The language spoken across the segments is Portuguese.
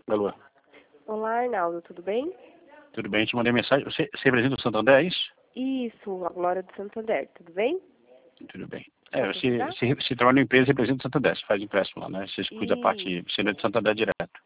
Alô, Olá, Arnaldo, tudo bem? tudo bem? Te mandei mensagem. Você representa o Santander, é isso? Isso, a Glória do Santander, tudo bem? Tudo bem. Posso ajudar? Você trabalha na empresa e representa o Santander, você faz empréstimo lá, né? Você cuida da Isso, parte, você não é do Santander direto.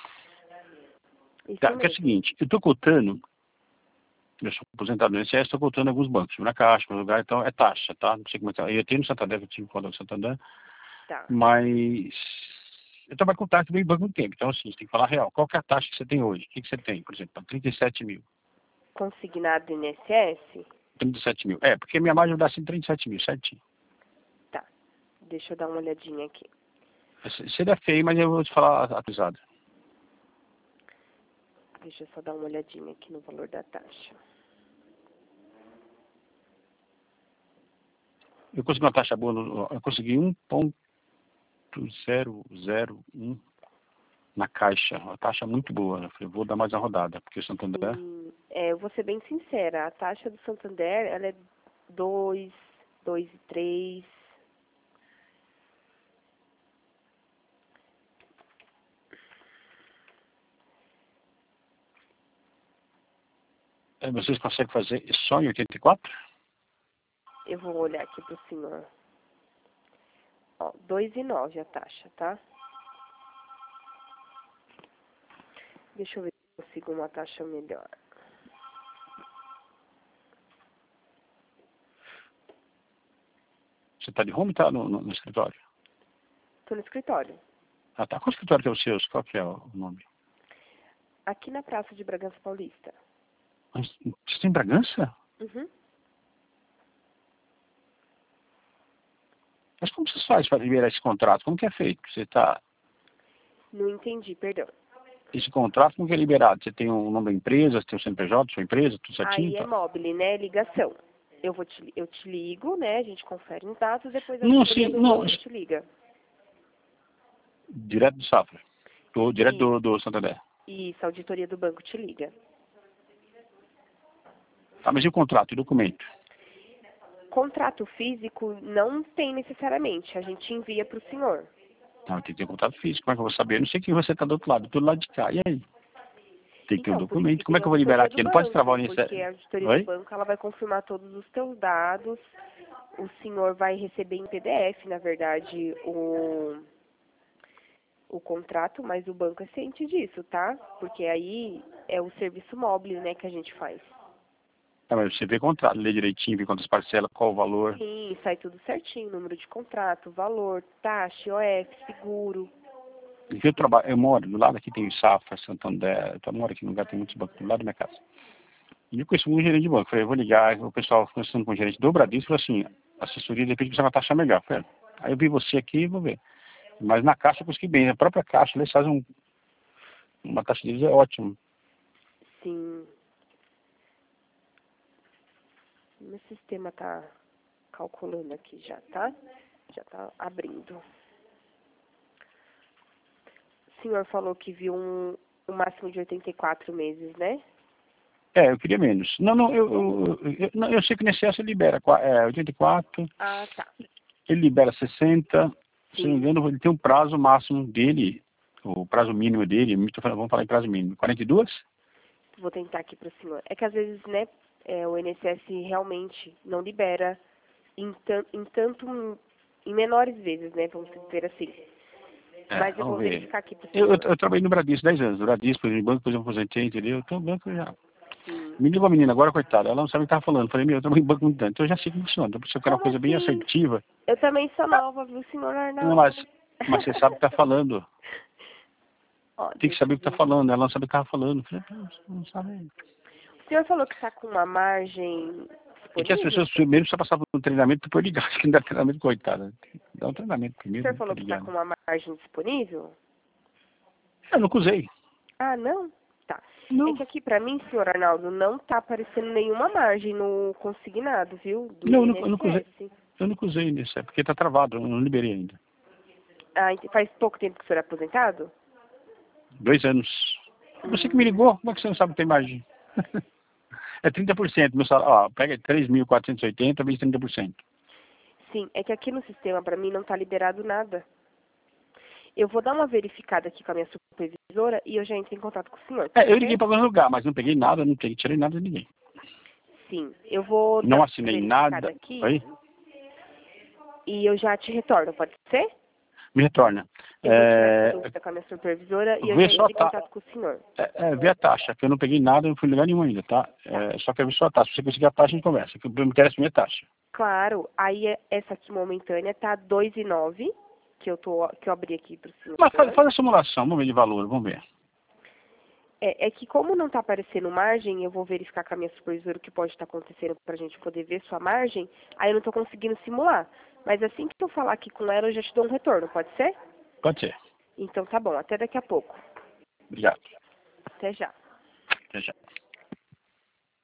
isso Tá, que é o mesmo. seguinte, eu estou cotando, eu sou aposentado no INSS, estou cotando alguns bancos, na Caixa, no lugar, então é taxa, tá? Não sei como é que tá. Eu tenho no Santander, eu tive conta no Santander, Tá. mas eu trabalho com taxa do banco há muito tempo, então assim, você tem que falar real. Qual que é a taxa que você tem hoje? O que você tem, por exemplo? 37 mil. Consignado INSS? 37 mil. É, porque minha margem dá assim 37 mil, certinho. Tá. Deixa eu dar uma olhadinha aqui. Seria feio, mas eu vou te falar atualizado. Deixa eu só dar uma olhadinha aqui no valor da taxa. Eu consegui uma taxa boa, eu consegui 1,001 na Caixa, uma taxa muito boa. Eu falei, vou dar mais uma rodada, porque o Santander... Eu vou ser bem sincera, a taxa do Santander, ela é 2, 2,3. Vocês conseguem fazer só em 84? Eu vou olhar aqui pro senhor. Ó, 2,9 a taxa, tá? Deixa eu ver se eu consigo uma taxa melhor. Você está de home ou está no escritório? Tô no escritório. Ah, tá. Qual escritório que é o seu? Qual que é o nome? Aqui na Praça de Bragança Paulista. Mas você tem Bragança? Uhum. Mas como você faz para liberar esse contrato? Como que é feito? Você tá... Não entendi, perdão. Esse contrato, como que é liberado? Você tem o nome da empresa, você tem o CNPJ, sua empresa, tudo certinho? Aí é Tá? mobile, né? Ligação. Eu te ligo, né? A gente confere os dados, depois a Não, auditoria sim, do não. banco te liga. Direto do Safra. Direto E do Santander. isso, a auditoria do banco te liga. Tá, mas e o contrato, e o documento? Contrato físico não tem necessariamente, a gente envia para o senhor. Não, tem que ter um contrato físico. Como é que eu vou saber? Eu não sei que você está do outro lado, do lado de cá. E aí? Tem que ter um Então, por isso que documento. Como é tem que a eu vou liberar auditoria do aqui? Não pode travar banco, o INSS. porque a auditoria do Oi? banco ela vai confirmar todos os teus dados. O senhor vai receber em PDF, na verdade, o contrato, mas o banco é ciente disso, tá? Porque aí é o serviço mobile, né, que a gente faz. Ah, mas você vê o contrato, lê direitinho, vê quantas parcelas, qual o valor. Sim, sai tudo certinho, número de contrato, valor, taxa, IOF, seguro. E eu moro, do lado aqui tem o Safra, Santander, eu moro aqui num lugar que tem muitos bancos, do lado da minha casa. E eu conheço um gerente de banco, falei, eu vou ligar, o pessoal conversando com o gerente do Bradesco, falou assim, assessoria de repente precisa uma taxa melhor. Falei, aí eu vi você aqui e vou ver. Mas na Caixa eu consegui bem, a própria Caixa, eles fazem uma taxa deles é ótima. Sim. Meu sistema tá calculando aqui já, tá? Já tá abrindo. O senhor falou que viu um máximo de 84 meses, né? É, eu queria menos. Não, eu sei que no excesso ele libera 84, Ah, tá. ele libera 60, se não me Sim. engano, ele tem um prazo máximo dele, o prazo mínimo dele, vamos falar em prazo mínimo, 42? Vou tentar aqui para o senhor. É que às vezes, né, o INSS realmente não libera em menores vezes, né? Vamos dizer assim. Mas eu Vamos vou ver. verificar aqui para o Eu senhor. trabalhei no Bradesco 10 anos, no Bradesco, no banco, depois eu aposentei, entendeu? Então, o banco já... Sim. Me ligou a menina agora, coitada, ela não sabe o que estava falando. Eu falei, eu trabalhei em banco muito tempo, então eu já sei como funciona. Então, por isso eu quero uma Como coisa bem assim? assertiva. Eu também sou nova, viu, senhor Não, Arnaldo? mas você sabe o que está falando. Ó, Tem que deixa saber eu o que está ver. falando. Ela não sabe o que estava falando. Eu falei, não sabe. O senhor falou que está com uma margem E que as disponível? pessoas primeiro precisam passar por um treinamento para ligar. Acho que não dá treinamento, coitada. Dá um treinamento O primeiro, senhor né, falou para que está ligar. com Né? uma margem disponível? Eu nunca usei. Ah, não? Tá. É Não, que aqui pra mim, senhor Arnaldo, não tá aparecendo nenhuma margem no consignado, viu? Do não, eu nunca usei. INSS. Eu nunca usei nisso, porque está travado, eu não liberei ainda. Ah, faz pouco tempo que o senhor é aposentado? 2 anos. Você que me ligou, como é que você não sabe que tem margem? É 30%, meu salário, ó, pega 3.480 vezes 30%. Sim, é que aqui no sistema pra mim não tá liberado nada. Eu vou dar uma verificada aqui com a minha supervisora e eu já entro em contato com o senhor. Eu liguei para algum lugar, mas não peguei nada, não peguei, tirei nada de ninguém. Sim, eu vou Não dar assinei uma verificada nada. aqui Oi? e eu já te retorno, pode ser? Me retorna. Eu vou tirar essa dúvida com a minha supervisora e eu já Vê só entro em tá. contato com o senhor. Vê a taxa, que eu não peguei nada, não fui em lugar nenhum ainda, tá? Só quero ver só a taxa. Se você conseguir a taxa, a gente conversa. Que eu me interessa a minha taxa. Claro, aí essa aqui momentânea tá 2,9, que eu abri aqui pro senhor. Mas faz a simulação, vamos ver de valor, vamos ver. É que como não está aparecendo margem, eu vou verificar com a minha supervisora o que pode estar acontecendo para a gente poder ver sua margem, aí eu não estou conseguindo simular. Mas assim que eu falar aqui com ela, eu já te dou um retorno, pode ser? Pode ser. Então tá bom, até daqui a pouco. Obrigado. Até já. Até já.